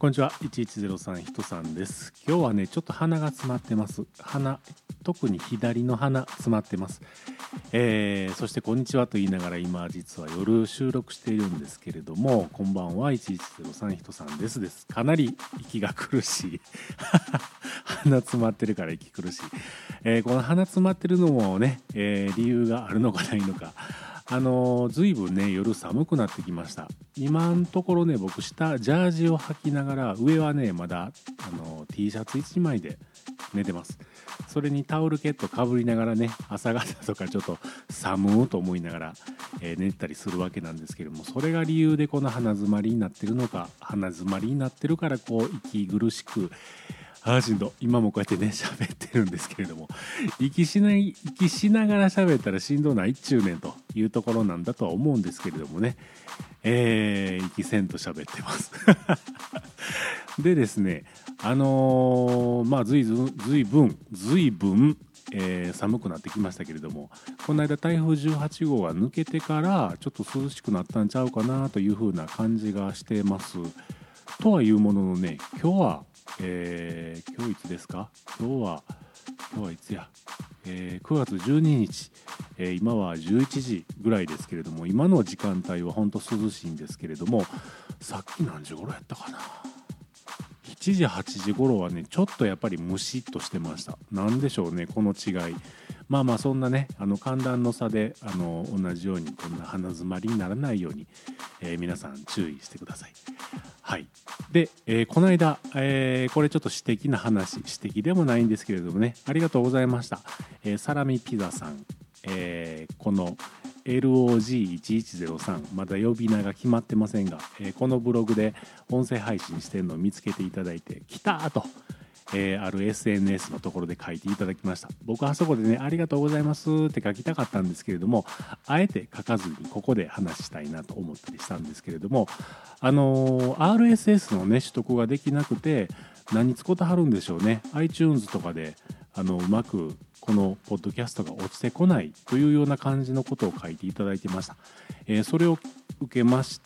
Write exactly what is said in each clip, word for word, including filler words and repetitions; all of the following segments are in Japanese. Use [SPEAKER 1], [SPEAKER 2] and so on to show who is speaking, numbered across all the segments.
[SPEAKER 1] こんにちは。いちいちゼロさんひとさんです。今日はねちょっと鼻が詰まってます。鼻、特に左の鼻詰まってます。えー、そしてこんにちはと言いながら今実は夜収録しているんですけれども、こんばんはいちいちゼロさんひとさんですです。かなり息が苦しい鼻詰まってるから息苦しい、えー、この鼻詰まってるのもね、えー、理由があるのかないのか。あのー、ずいぶんね夜寒くなってきました。今のところね僕下ジャージを履きながら上はねまだ、あのー、T シャツいちまいで寝てます。それにタオルケットかぶりながらね朝方とかちょっと寒いと思いながら、えー、寝たりするわけなんですけれども、それが理由でこの鼻詰まりになってるのか、鼻詰まりになってるからこう息苦しく、あーしんど、今もこうやってね喋ってるんですけれども、息しない息しながら喋ったらしんどないっちゅうねんというところなんだとは思うんですけれどもね、えー、息せんと喋ってますでですね、あのー、まあずいずずいぶんずいぶん、えー、寒くなってきましたけれども、この間台風じゅうはちごうが抜けてからちょっと涼しくなったんちゃうかなという風な感じがしてますとはいうもののね、今日はえー、今日いつですか今日は今日はいつや、えー、くがつじゅうににち、えー、今はじゅういちじぐらいですけれども、今の時間帯は本当涼しいんですけれども、さっき何時頃やったかな、しちじはちじ頃はねちょっとやっぱりムシッとしてました。なんでしょうねこの違い。まあまあそんなねあの寒暖の差であの同じようにこんな鼻詰まりにならないように、えー、皆さん注意してください。はい。で、えー、この間、えー、これちょっと私的な話、私的でもないんですけれどもね、ありがとうございました。えー、サラミピザさん、えー、この エルオージーいちいちゼロさん、まだ呼び名が決まってませんが、えー、このブログで音声配信してるのを見つけていただいて、来たーと、えー、ある エスエヌエス のところで書いていただきました。僕はあそこでね、ありがとうございますって書きたかったんですけれども、あえて書かずにここで話したいなと思ったりしたんですけれども、あのー、アールエスエス のね取得ができなくて何使ってはるんでしょうね。 iTunes とかであのうまくこのポッドキャストが落ちてこないというような感じのことを書いていただいてました。えー、それを受けまして、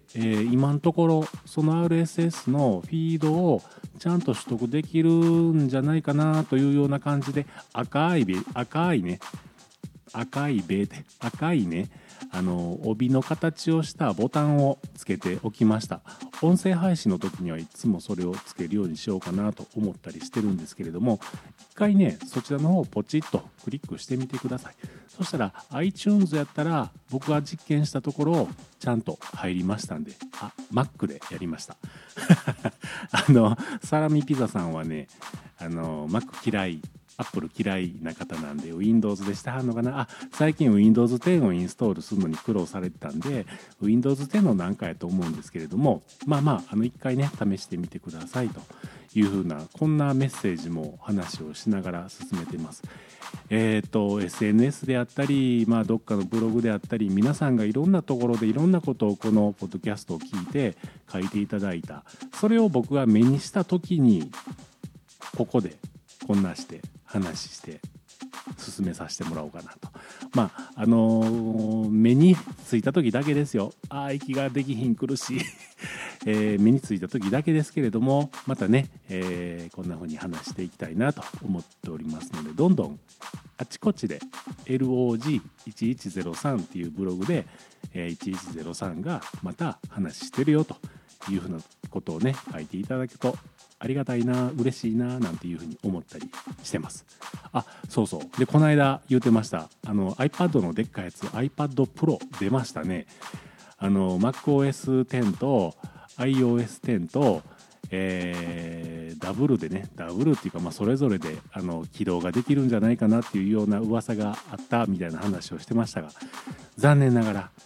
[SPEAKER 1] えー、今のところその アールエスエス のフィードをちゃんと取得できるんじゃないかなというような感じで、赤い赤いね赤いベで赤いねあの帯の形をしたボタンをつけておきました。音声配信の時にはいつもそれをつけるようにしようかなと思ったりしてるんですけれども、一回ねそちらの方をポチッとクリックしてみてください。そしたら iTunes やったら僕が実験したところちゃんと入りましたんで、あ Mac でやりましたあのサラミピザさんはねあの Mac 嫌い、アップル嫌いな方なんで Windows でしてはるのかな。あ、最近 ウィンドウズテン をインストールするのに苦労されてたんで ウィンドウズテン のなんかやと思うんですけれども、まあまああの一回ね試してみてくださいというふうな、こんなメッセージも話をしながら進めています。えっと エスエヌエス であったり、まあ、どっかのブログであったり、皆さんがいろんなところでいろんなことをこのポッドキャストを聞いて書いていただいた、それを僕が目にした時にここでこんなして話して進めさせてもらおうかなと。まああのー、目についた時だけですよ。あー息ができひん苦しい、えー、目についた時だけですけれども、またね、えー、こんな風に話していきたいなと思っておりますので、どんどんあちこちで エルオージーいちいちゼロさん っていうブログで、えー、いちいちゼロさんがまた話してるよというふうなことをね書いていただくとありがたいな、嬉しいななんていうふうに思ったりしてます。あ、そうそう。で、この間言ってました。あの iPad のでっかいやつ、iPad Pro 出ましたね。あの MacOS テンと iOS テンと、えー、ダブルでね、ダブルっていうか、まあ、それぞれであの起動ができるんじゃないかなっていうような噂があったみたいな話をしてましたが、残念ながら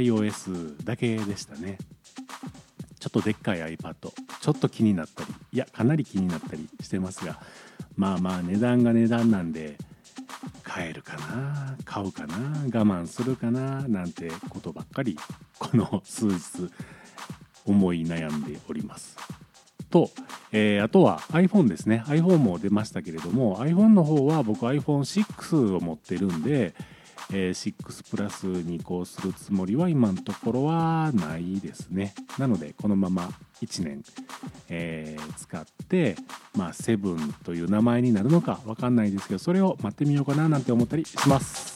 [SPEAKER 1] iOS だけでしたね。ちょっとでっかい iPad ちょっと気になったり、いやかなり気になったりしてますが、まあまあ値段が値段なんで買えるかな、買うかな、我慢するかななんてことばっかりこの数日思い悩んでおりますと、えー、あとは iPhone ですね。 iPhone も出ましたけれども、 iPhone の方は僕 アイフォンシックス を持ってるんで、 えー、シックスプラスに移行するつもりは今のところはないですね。なのでこのままいちねん、えー、使って、まあ、セブンという名前になるのか分かんないですけど、それを待ってみようかななんて思ったりします。